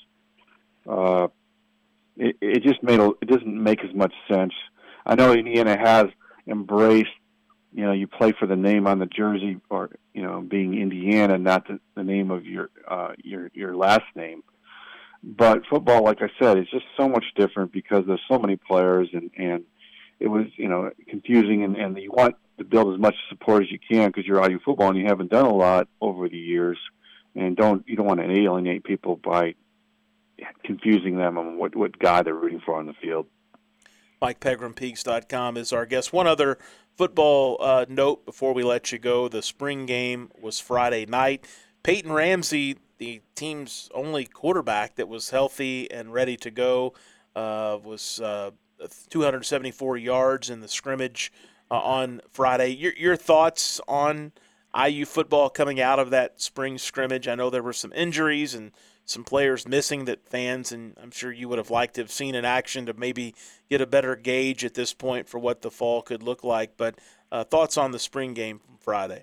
Uh, it, it just made a, it doesn't make as much sense. I know Indiana has embraced, you know, you play for the name on the jersey, or, you know, being Indiana, not the, the name of your uh, your your last name. But football, like I said, is just so much different because there's so many players, and, and it was, you know, confusing, and, and you want to build as much support as you can because you're I U football and you haven't done a lot over the years, and don't you don't want to alienate people by confusing them on what, what guy they're rooting for on the field. Mike Pegram, Peaks dot com, is our guest. One other football uh, note before we let you go. The spring game was Friday night. Peyton Ramsey, the team's only quarterback that was healthy and ready to go, uh, was uh, two hundred seventy-four yards in the scrimmage uh, on Friday. Your, your thoughts on I U football coming out of that spring scrimmage? I know there were some injuries and some players missing that fans, and I'm sure you would have liked to have seen in action to maybe get a better gauge at this point for what the fall could look like. But uh, thoughts on the spring game from Friday?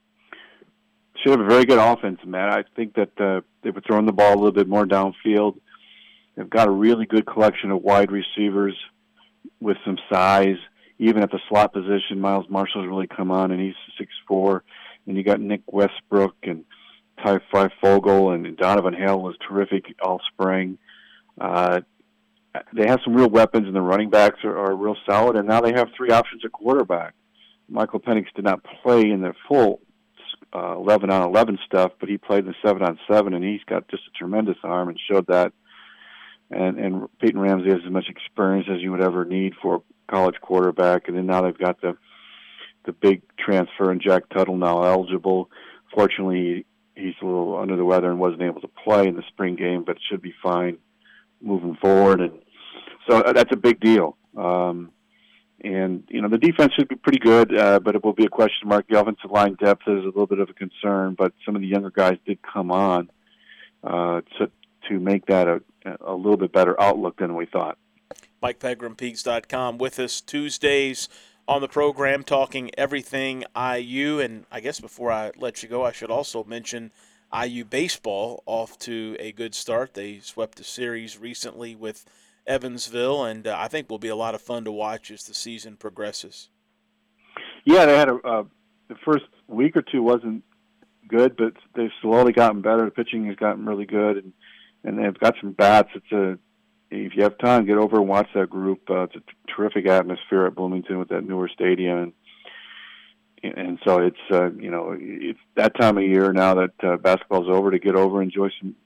Should have a very good offense, Matt. I think that uh, they were throwing the ball a little bit more downfield. They've got a really good collection of wide receivers with some size. Even at the slot position, Miles Marshall's really come on, and he's six foot four. And you got Nick Westbrook and Ty Freifogel, and Donovan Hale was terrific all spring. Uh, they have some real weapons, and the running backs are, are real solid, and now they have three options at quarterback. Michael Penix did not play in the full uh, eleven on eleven stuff, but he played in the seven on seven, and he's got just a tremendous arm and showed that. And, and Peyton Ramsey has as much experience as you would ever need for a college quarterback, and then now they've got the the big transfer, and Jack Tuttle now eligible. Fortunately, he's a little under the weather and wasn't able to play in the spring game, but should be fine moving forward. And so that's a big deal. Um, and, you know, the defense should be pretty good, uh, but it will be a question mark. The offensive line depth is a little bit of a concern, but some of the younger guys did come on uh, to, to make that a, a little bit better outlook than we thought. Mike Pegram, Peaks dot com, with us Tuesdays on the program, talking everything I U. And I guess before I let you go, I should also mention I U baseball off to a good start. They swept a series recently with Evansville, and uh, I think will be a lot of fun to watch as the season progresses. Yeah, they had a uh, the first week or two wasn't good, but they've slowly gotten better. The pitching has gotten really good, and, and they've got some bats. It's a If you have time, get over and watch that group. Uh, it's a terrific atmosphere at Bloomington with that newer stadium, and, and so it's uh, you know it's that time of year now that uh, basketball's over to get over and enjoy some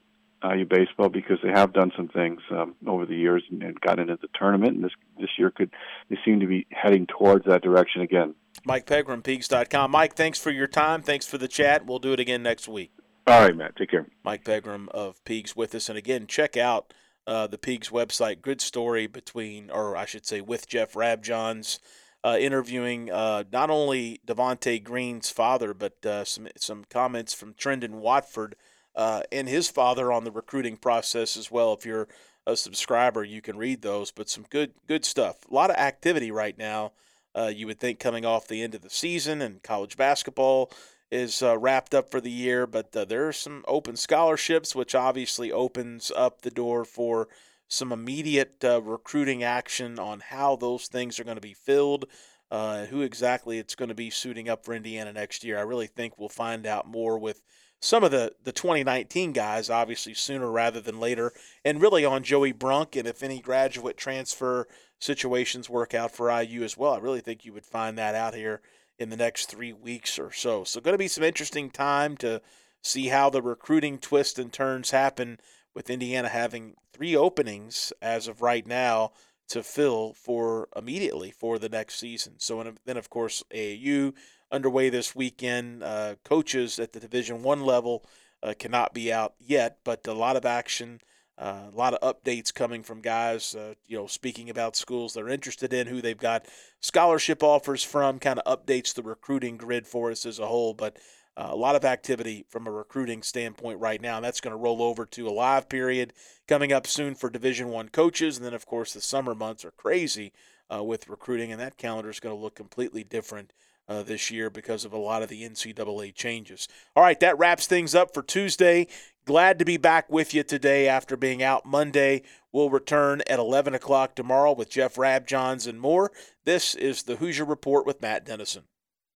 I U baseball because they have done some things um, over the years and, and got into the tournament. And this this year could they seem to be heading towards that direction again. Mike Pegram, Peegs dot com. Mike, thanks for your time. Thanks for the chat. We'll do it again next week. All right, Matt. Take care. Mike Pegram of Peegs with us. And, again, check out uh, the Peegs website. Good story between, or I should say with Jeff Rabjohns, uh, interviewing uh, not only Devontae Green's father, but uh, some, some comments from Trendon Watford uh, and his father on the recruiting process as well. If you're a subscriber, you can read those. But some good good stuff. A lot of activity right now. Uh, you would think coming off the end of the season and college basketball is uh, wrapped up for the year, but uh, there are some open scholarships, which obviously opens up the door for some immediate uh, recruiting action on how those things are going to be filled, uh, who exactly it's going to be suiting up for Indiana next year. I really think we'll find out more with some of the, the twenty nineteen guys, obviously sooner rather than later, and really on Joey Brunk, and if any graduate transfer situations work out for I U as well. I really think you would find that out here in the next three weeks or so. So going to be some interesting time to see how the recruiting twists and turns happen with Indiana having three openings as of right now to fill for immediately for the next season. So and then, of course, A A U underway this weekend. Uh, coaches at the Division One level uh, cannot be out yet, but a lot of action. Uh, a lot of updates coming from guys, uh, you know, speaking about schools they're interested in, who they've got scholarship offers from, kind of updates the recruiting grid for us as a whole. But uh, a lot of activity from a recruiting standpoint right now, and that's going to roll over to a live period coming up soon for Division One coaches. And then, of course, the summer months are crazy uh, with recruiting, and that calendar is going to look completely different Uh, this year because of a lot of the N C double A changes. All right, that wraps things up for Tuesday. Glad to be back with you today after being out Monday. We'll return at eleven o'clock tomorrow with Jeff Rabjohns and more. This is the Hoosier Report with Matt Dennison.